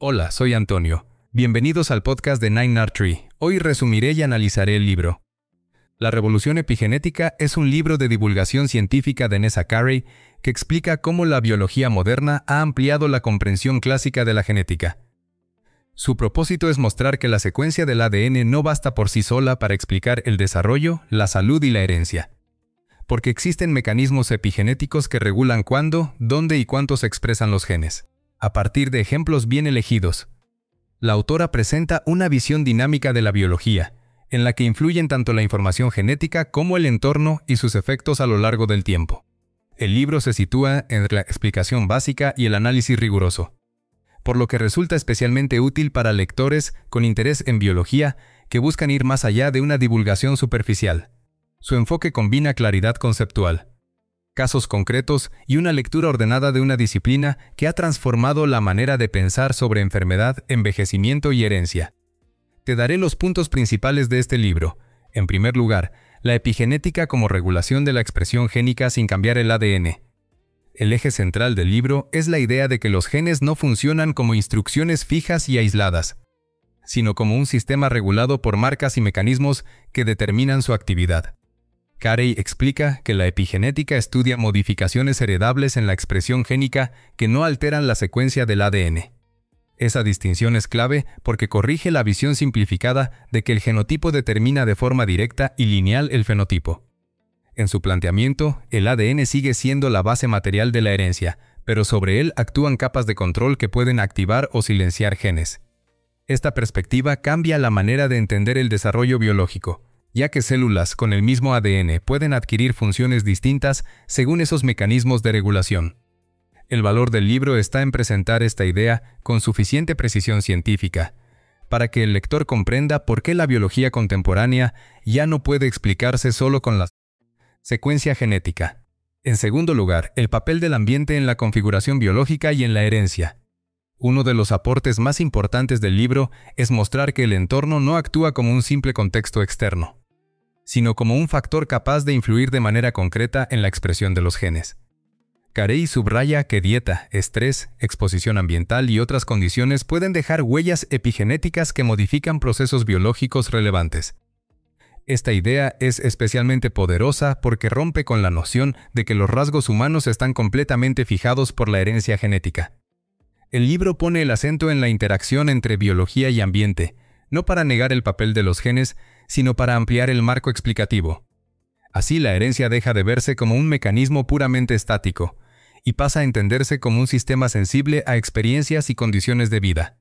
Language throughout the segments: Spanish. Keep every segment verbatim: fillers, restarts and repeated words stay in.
Hola, soy Antonio. Bienvenidos al podcast de Nine R Tree. Hoy resumiré y analizaré el libro. La Revolución Epigenética es un libro de divulgación científica de Nessa Carey que explica cómo la biología moderna ha ampliado la comprensión clásica de la genética. Su propósito es mostrar que la secuencia del A D N no basta por sí sola para explicar el desarrollo, la salud y la herencia, porque existen mecanismos epigenéticos que regulan cuándo, dónde y cuánto se expresan los genes, a partir de ejemplos bien elegidos. La autora presenta una visión dinámica de la biología, en la que influyen tanto la información genética como el entorno y sus efectos a lo largo del tiempo. El libro se sitúa entre la explicación básica y el análisis riguroso, por lo que resulta especialmente útil para lectores con interés en biología que buscan ir más allá de una divulgación superficial. Su enfoque combina claridad conceptual, casos concretos y una lectura ordenada de una disciplina que ha transformado la manera de pensar sobre enfermedad, envejecimiento y herencia. Te daré los puntos principales de este libro. En primer lugar, la epigenética como regulación de la expresión génica sin cambiar el A D N. El eje central del libro es la idea de que los genes no funcionan como instrucciones fijas y aisladas, sino como un sistema regulado por marcas y mecanismos que determinan su actividad. Carey explica que la epigenética estudia modificaciones heredables en la expresión génica que no alteran la secuencia del A D N. Esa distinción es clave porque corrige la visión simplificada de que el genotipo determina de forma directa y lineal el fenotipo. En su planteamiento, el A D N sigue siendo la base material de la herencia, pero sobre él actúan capas de control que pueden activar o silenciar genes. Esta perspectiva cambia la manera de entender el desarrollo biológico, ya que células con el mismo A D N pueden adquirir funciones distintas según esos mecanismos de regulación. El valor del libro está en presentar esta idea con suficiente precisión científica, para que el lector comprenda por qué la biología contemporánea ya no puede explicarse solo con la secuencia genética. En segundo lugar, el papel del ambiente en la configuración biológica y en la herencia. Uno de los aportes más importantes del libro es mostrar que el entorno no actúa como un simple contexto externo, sino como un factor capaz de influir de manera concreta en la expresión de los genes. Carey subraya que dieta, estrés, exposición ambiental y otras condiciones pueden dejar huellas epigenéticas que modifican procesos biológicos relevantes. Esta idea es especialmente poderosa porque rompe con la noción de que los rasgos humanos están completamente fijados por la herencia genética. El libro pone el acento en la interacción entre biología y ambiente, no para negar el papel de los genes, sino para ampliar el marco explicativo. Así la herencia deja de verse como un mecanismo puramente estático y pasa a entenderse como un sistema sensible a experiencias y condiciones de vida.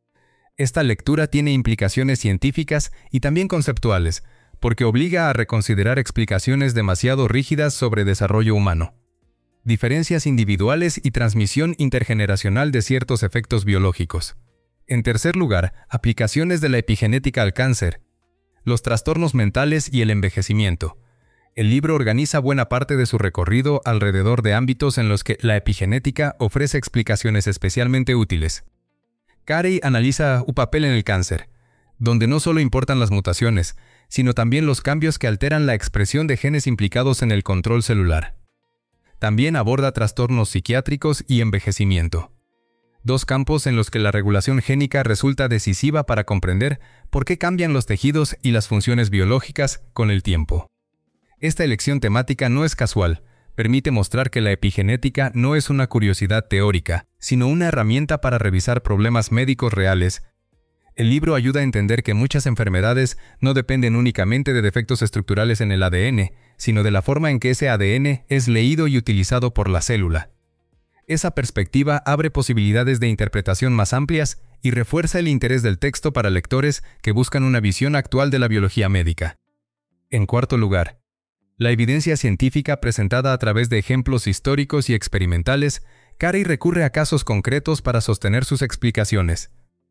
Esta lectura tiene implicaciones científicas y también conceptuales, porque obliga a reconsiderar explicaciones demasiado rígidas sobre desarrollo humano, diferencias individuales y transmisión intergeneracional de ciertos efectos biológicos. En tercer lugar, aplicaciones de la epigenética al cáncer, los trastornos mentales y el envejecimiento. El libro organiza buena parte de su recorrido alrededor de ámbitos en los que la epigenética ofrece explicaciones especialmente útiles. Carey analiza un papel en el cáncer, donde no solo importan las mutaciones, sino también los cambios que alteran la expresión de genes implicados en el control celular. También aborda trastornos psiquiátricos y envejecimiento, dos campos en los que la regulación génica resulta decisiva para comprender por qué cambian los tejidos y las funciones biológicas con el tiempo. Esta elección temática no es casual, permite mostrar que la epigenética no es una curiosidad teórica, sino una herramienta para revisar problemas médicos reales. El libro ayuda a entender que muchas enfermedades no dependen únicamente de defectos estructurales en el A D N, sino de la forma en que ese A D N es leído y utilizado por la célula. Esa perspectiva abre posibilidades de interpretación más amplias y refuerza el interés del texto para lectores que buscan una visión actual de la biología médica. En cuarto lugar, la evidencia científica presentada a través de ejemplos históricos y experimentales. Carey recurre a casos concretos para sostener sus explicaciones,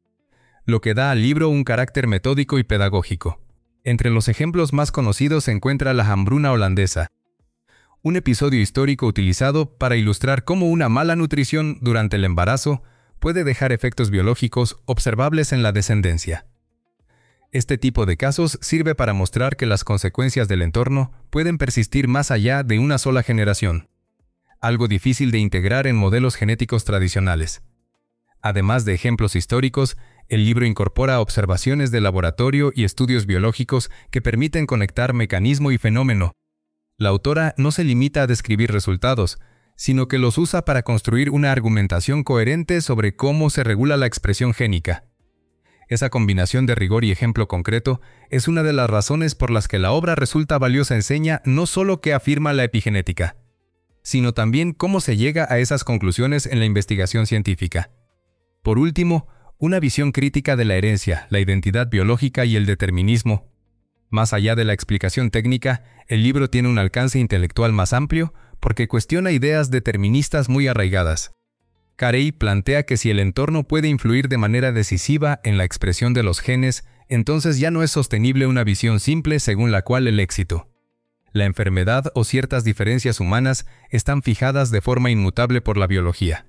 lo que da al libro un carácter metódico y pedagógico. Entre los ejemplos más conocidos se encuentra la hambruna holandesa, un episodio histórico utilizado para ilustrar cómo una mala nutrición durante el embarazo puede dejar efectos biológicos observables en la descendencia. Este tipo de casos sirve para mostrar que las consecuencias del entorno pueden persistir más allá de una sola generación, algo difícil de integrar en modelos genéticos tradicionales. Además de ejemplos históricos, el libro incorpora observaciones de laboratorio y estudios biológicos que permiten conectar mecanismo y fenómeno. La autora no se limita a describir resultados, sino que los usa para construir una argumentación coherente sobre cómo se regula la expresión génica. Esa combinación de rigor y ejemplo concreto es una de las razones por las que la obra resulta valiosa. Enseña no solo qué afirma la epigenética, sino también cómo se llega a esas conclusiones en la investigación científica. Por último, una visión crítica de la herencia, la identidad biológica y el determinismo. Más allá de la explicación técnica, el libro tiene un alcance intelectual más amplio porque cuestiona ideas deterministas muy arraigadas. Carey plantea que si el entorno puede influir de manera decisiva en la expresión de los genes, entonces ya no es sostenible una visión simple según la cual el éxito, la enfermedad o ciertas diferencias humanas están fijadas de forma inmutable por la biología.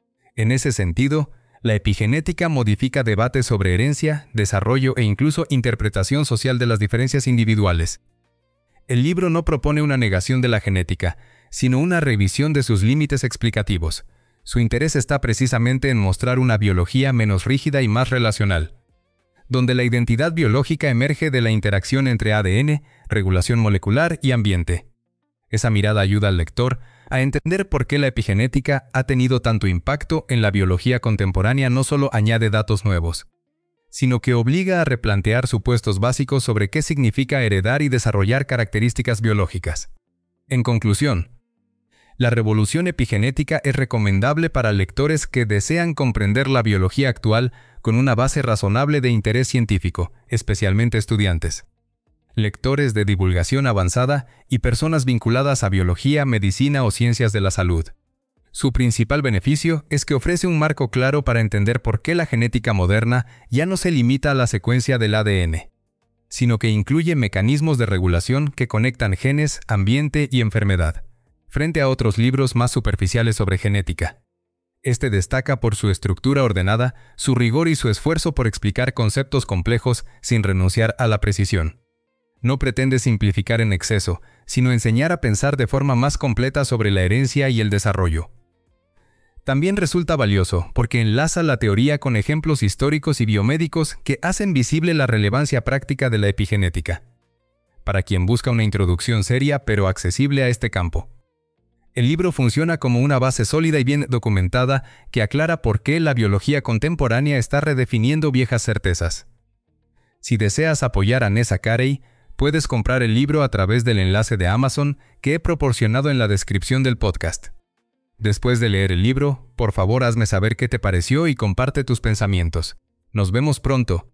En ese sentido, la epigenética modifica debates sobre herencia, desarrollo e incluso interpretación social de las diferencias individuales. El libro no propone una negación de la genética, sino una revisión de sus límites explicativos. Su interés está precisamente en mostrar una biología menos rígida y más relacional, donde la identidad biológica emerge de la interacción entre A D N, regulación molecular y ambiente. Esa mirada ayuda al lector a entender por qué la epigenética ha tenido tanto impacto en la biología contemporánea. No solo añade datos nuevos, sino que obliga a replantear supuestos básicos sobre qué significa heredar y desarrollar características biológicas. En conclusión, la revolución epigenética es recomendable para lectores que desean comprender la biología actual con una base razonable de interés científico, especialmente estudiantes, lectores de divulgación avanzada y personas vinculadas a biología, medicina o ciencias de la salud. Su principal beneficio es que ofrece un marco claro para entender por qué la genética moderna ya no se limita a la secuencia del A D N, sino que incluye mecanismos de regulación que conectan genes, ambiente y enfermedad, frente a otros libros más superficiales sobre genética. Este destaca por su estructura ordenada, su rigor y su esfuerzo por explicar conceptos complejos sin renunciar a la precisión. No pretende simplificar en exceso, sino enseñar a pensar de forma más completa sobre la herencia y el desarrollo. También resulta valioso porque enlaza la teoría con ejemplos históricos y biomédicos que hacen visible la relevancia práctica de la epigenética, para quien busca una introducción seria pero accesible a este campo. El libro funciona como una base sólida y bien documentada que aclara por qué la biología contemporánea está redefiniendo viejas certezas. Si deseas apoyar a Nessa Carey, puedes comprar el libro a través del enlace de Amazon que he proporcionado en la descripción del podcast. Después de leer el libro, por favor hazme saber qué te pareció y comparte tus pensamientos. Nos vemos pronto.